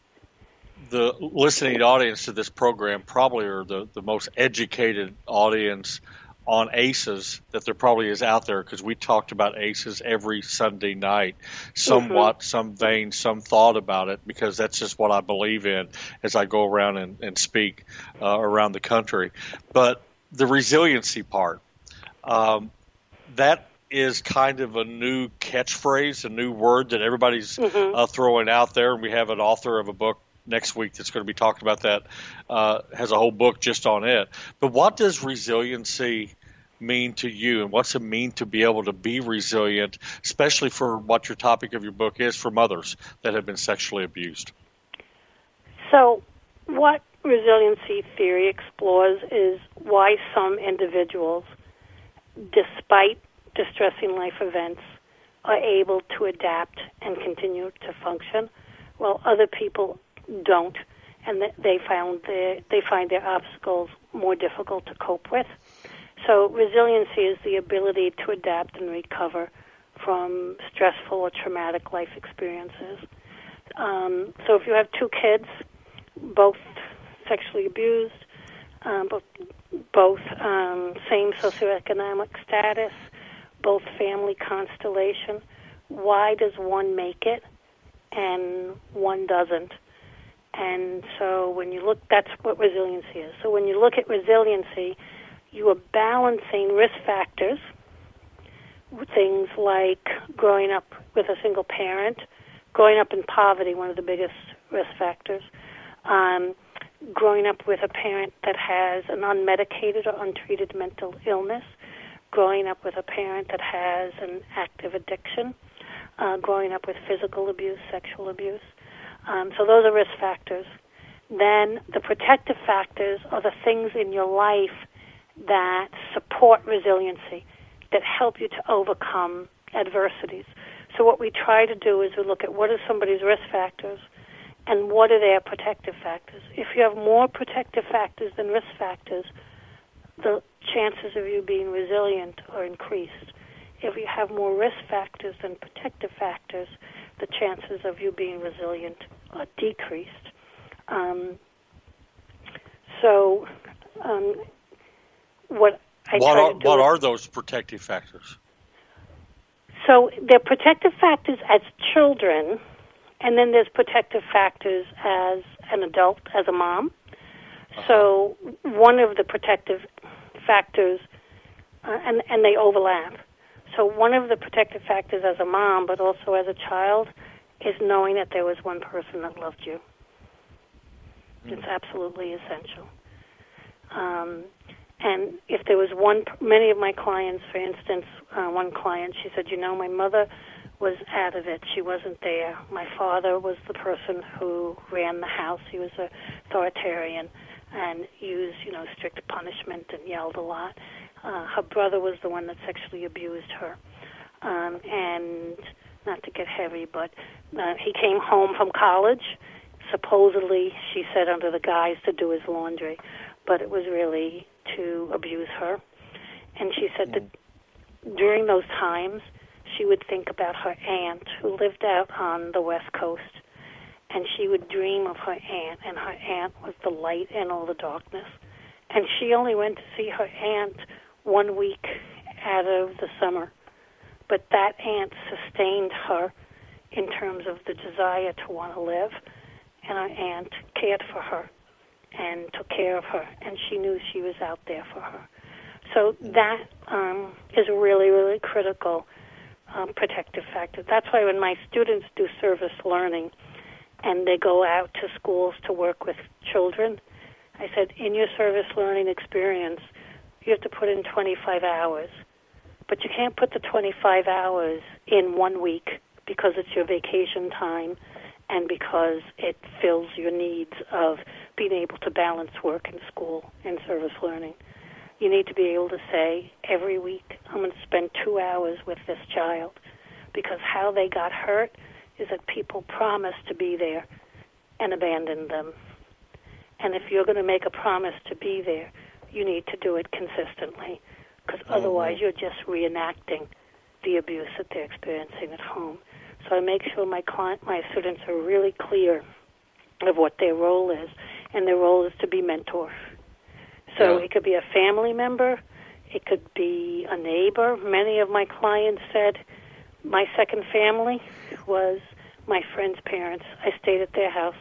the listening audience to this program probably are the, the most educated audience on A C Es that there probably is out there, because we talked about A C Es every Sunday night, somewhat, mm-hmm. some vein, some thought about it, because that's just what I believe in as I go around and, and speak uh, around the country. But the resiliency part, um, that is kind of a new catchphrase, a new word that everybody's mm-hmm. uh, throwing out there. And we have an author of a book next week that's going to be talking about that, uh, has a whole book just on it. But what does resiliency mean to you, and what's it mean to be able to be resilient, especially for what your topic of your book is, for mothers that have been sexually abused? So what resiliency theory explores is why some individuals, despite distressing life events, are able to adapt and continue to function, while other people don't, and they found their, they find their obstacles more difficult to cope with. So resiliency is the ability to adapt and recover from stressful or traumatic life experiences. Um, so if you have two kids, both sexually abused, um, both, both um, same socioeconomic status, both family constellation, why does one make it and one doesn't? And so when you look, that's what resiliency is. So when you look at resiliency, you are balancing risk factors, things like growing up with a single parent, growing up in poverty, one of the biggest risk factors, um, growing up with a parent that has an unmedicated or untreated mental illness, growing up with a parent that has an active addiction, uh, growing up with physical abuse, sexual abuse. Um, so those are risk factors. Then the protective factors are the things in your life that support resiliency, that help you to overcome adversities. So what we try to do is we look at what are somebody's risk factors and what are their protective factors. If you have more protective factors than risk factors, the chances of you being resilient are increased. If you have more risk factors than protective factors, the chances of you being resilient are decreased. Um, so um, what I what try are, to do what is, are those protective factors? So they're protective factors as children, and then there's protective factors as an adult, as a mom. Uh-huh. So one of the protective factors, uh, and, and they overlap. So one of the protective factors as a mom, but also as a child, is knowing that there was one person that loved you. Mm. It's absolutely essential. Um, and if there was one, many of my clients, for instance, uh, one client, she said, you know, my mother was out of it. She wasn't there. My father was the person who ran the house. He was a authoritarian and used, you know, strict punishment and yelled a lot. Uh, her brother was the one that sexually abused her. Um, and not to get heavy, but uh, he came home from college, supposedly, she said, under the guise to do his laundry, but it was really to abuse her. And she said that during those times, she would think about her aunt who lived out on the West Coast, and she would dream of her aunt, and her aunt was the light in all the darkness. And she only went to see her aunt one week out of the summer, but that aunt sustained her in terms of the desire to want to live, and her aunt cared for her and took care of her, and she knew she was out there for her. So that um, is really, really critical um, protective factor. That's why when my students do service learning and they go out to schools to work with children, I said, in your service learning experience, you have to put in twenty-five hours. But you can't put the twenty-five hours in one week because it's your vacation time and because it fills your needs of being able to balance work and school and service learning. You need to be able to say, every week I'm going to spend two hours with this child, because how they got hurt is that people promised to be there and abandoned them. And if you're going to make a promise to be there, you need to do it consistently, because otherwise you're just reenacting the abuse that they're experiencing at home. So I make sure my client, my students are really clear of what their role is, and their role is to be mentor. So yeah. It could be a family member, it could be a neighbor. Many of my clients said, my second family was my friend's parents. I stayed at their house.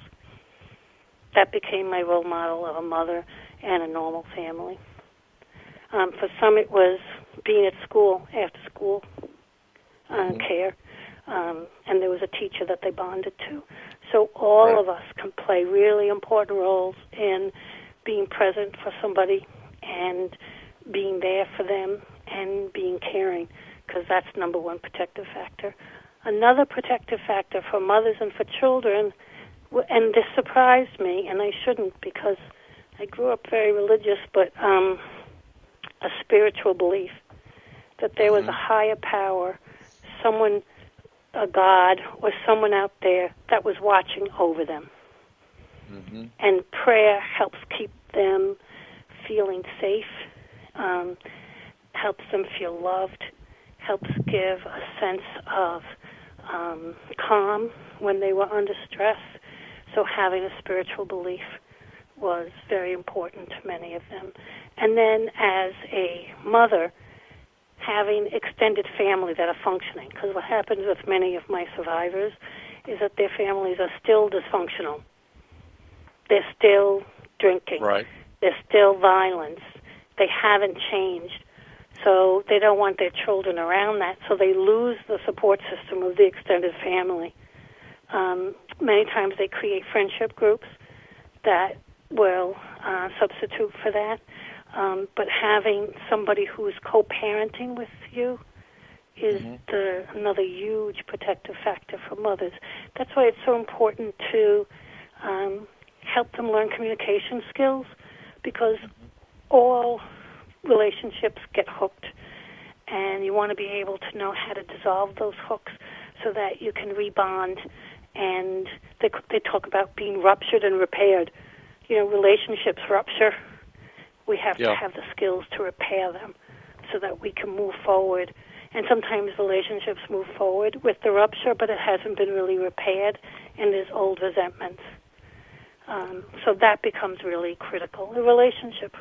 That became my role model of a mother and a normal family. Um, for some, it was being at school, after school uh, mm-hmm. care, um, and there was a teacher that they bonded to. So all right. of us can play really important roles in being present for somebody and being there for them and being caring, because that's number one protective factor. Another protective factor for mothers and for children, and this surprised me, and I shouldn't because I grew up very religious, but um, a spiritual belief that there was a higher power, someone, a God, or someone out there that was watching over them. Mm-hmm. And prayer helps keep them feeling safe, um, helps them feel loved, helps give a sense of um, calm when they were under stress. So having a spiritual belief was very important to many of them. And then as a mother, having extended family that are functioning, because what happens with many of my survivors is that their families are still dysfunctional. They're still drinking. Right. There's still violence. They haven't changed. So they don't want their children around that, so they lose the support system of the extended family. Um, many times they create friendship groups that will uh, substitute for that. Um, but having somebody who is co-parenting with you is mm-hmm. the, another huge protective factor for mothers. That's why it's so important to um, help them learn communication skills, because all relationships get hooked, and you want to be able to know how to dissolve those hooks so that you can rebond. And they, they talk about being ruptured and repaired. You know, relationships rupture. We have yeah. to have the skills to repair them so that we can move forward. And sometimes relationships move forward with the rupture, but it hasn't been really repaired, and there's old resentments. Um, so that becomes really critical. The relationship.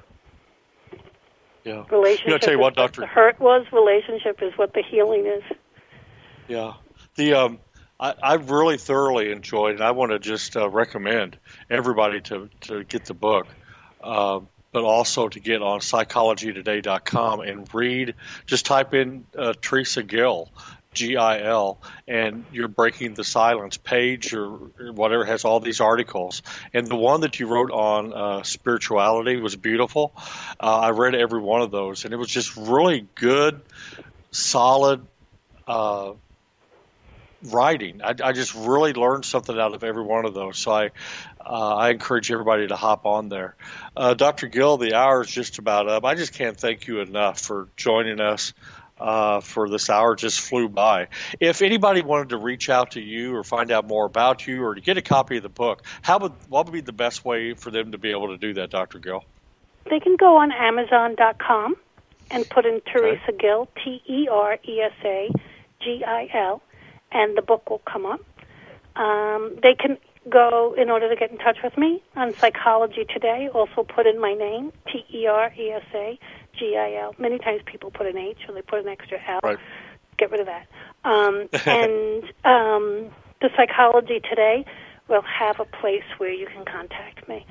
Yeah. Relationship you know, I'll tell you what, is what Doctor the hurt was. Relationship is what the healing is. Yeah. The um, I, I really thoroughly enjoyed, and I want to just uh, recommend everybody to, to get the book, uh, but also to get on psychology today dot com and read. Just type in uh, Teresa Gill, G I L, and you're Breaking the Silence page or whatever has all these articles. And the one that you wrote on uh, spirituality was beautiful. Uh, I read every one of those, and it was just really good, solid uh, writing. I, I just really learned something out of every one of those. So I, uh, I encourage everybody to hop on there. Uh, Doctor Gill, the hour is just about up. I just can't thank you enough for joining us. Uh, for this hour just flew by. If anybody wanted to reach out to you or find out more about you or to get a copy of the book, how would what would be the best way for them to be able to do that, Doctor Gill? They can go on Amazon dot com and put in Teresa okay. Gill, T E R E S A G I L, and the book will come up. Um, they can go, in order to get in touch with me, on Psychology Today, also put in my name, T E R E S A G I L. Many times people put an H or they put an extra L. Right. Get rid of that. Um, and um, the Psychology Today will have a place where you can contact me.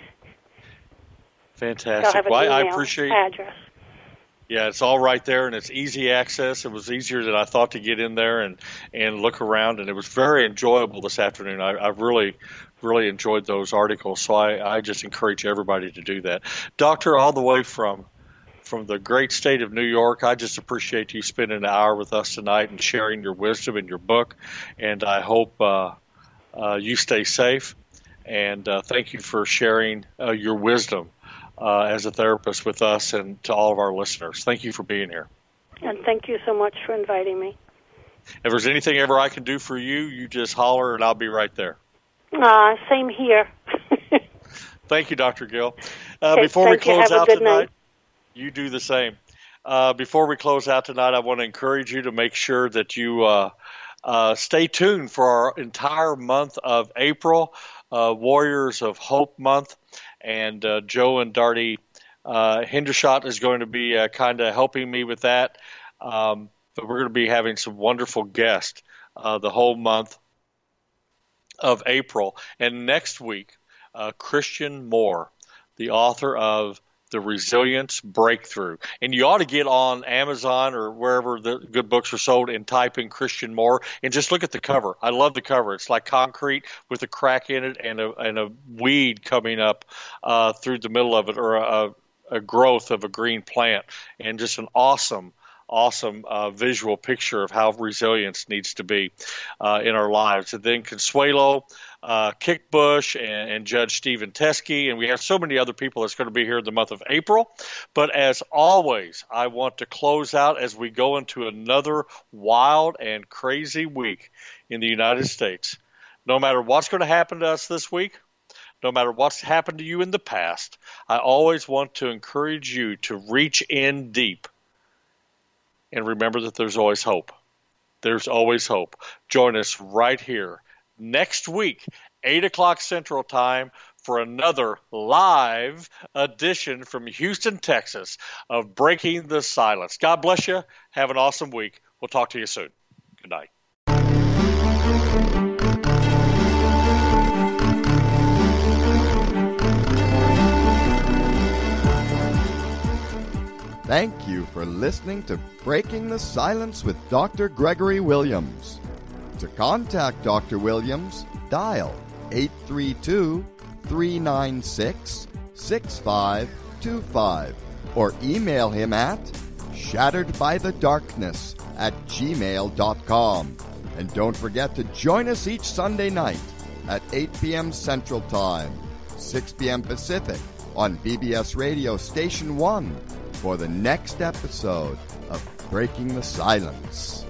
Fantastic. They'll have an well, email I appreciate address. Yeah, it's all right there, and it's easy access. It was easier than I thought to get in there and, and look around, and it was very enjoyable this afternoon. I, I really, really enjoyed those articles, so I, I just encourage everybody to do that. Doctor, all the way from from the great state of New York, I just appreciate you spending an hour with us tonight and sharing your wisdom in your book, and I hope uh, uh, you stay safe, and uh, thank you for sharing uh, your wisdom uh, as a therapist with us and to all of our listeners. Thank you for being here. And thank you so much for inviting me. If there's anything ever I can do for you, you just holler and I'll be right there. Uh, same here. Thank you, Doctor Gill. Uh, okay, before we close you. out tonight, night. You do the same. Uh, before we close out tonight, I want to encourage you to make sure that you uh, uh, stay tuned for our entire month of April, uh, Warriors of Hope month, and uh, Joe and Darty uh, Hendershot is going to be uh, kind of helping me with that. Um, but we're going to be having some wonderful guests uh, the whole month of April. And next week, uh, Christian Moore, the author of The Resilience Breakthrough. And you ought to get on Amazon or wherever the good books are sold and type in Christian Moore and just look at the cover. I love the cover. It's like concrete with a crack in it and a, and a weed coming up uh, through the middle of it, or a, a growth of a green plant, and just an awesome awesome uh, visual picture of how resilience needs to be uh, in our lives. And then Consuelo uh, Kickbush and, and Judge Stephen Teskey, and we have so many other people that's going to be here in the month of April. But as always, I want to close out as we go into another wild and crazy week in the United States. No matter what's going to happen to us this week, no matter what's happened to you in the past, I always want to encourage you to reach in deep. And remember that there's always hope. There's always hope. Join us right here next week, eight o'clock Central Time, for another live edition from Houston, Texas, of Breaking the Silence. God bless you. Have an awesome week. We'll talk to you soon. Good night. Thank you for listening to Breaking the Silence with Doctor Gregory Williams. To contact Doctor Williams, dial eight three two, three nine six, six five two five or email him at shatteredbythedarkness at gmail dot com. And don't forget to join us each Sunday night at eight p.m. Central Time, six p.m. Pacific on B B S Radio Station one for the next episode of Breaking the Silence.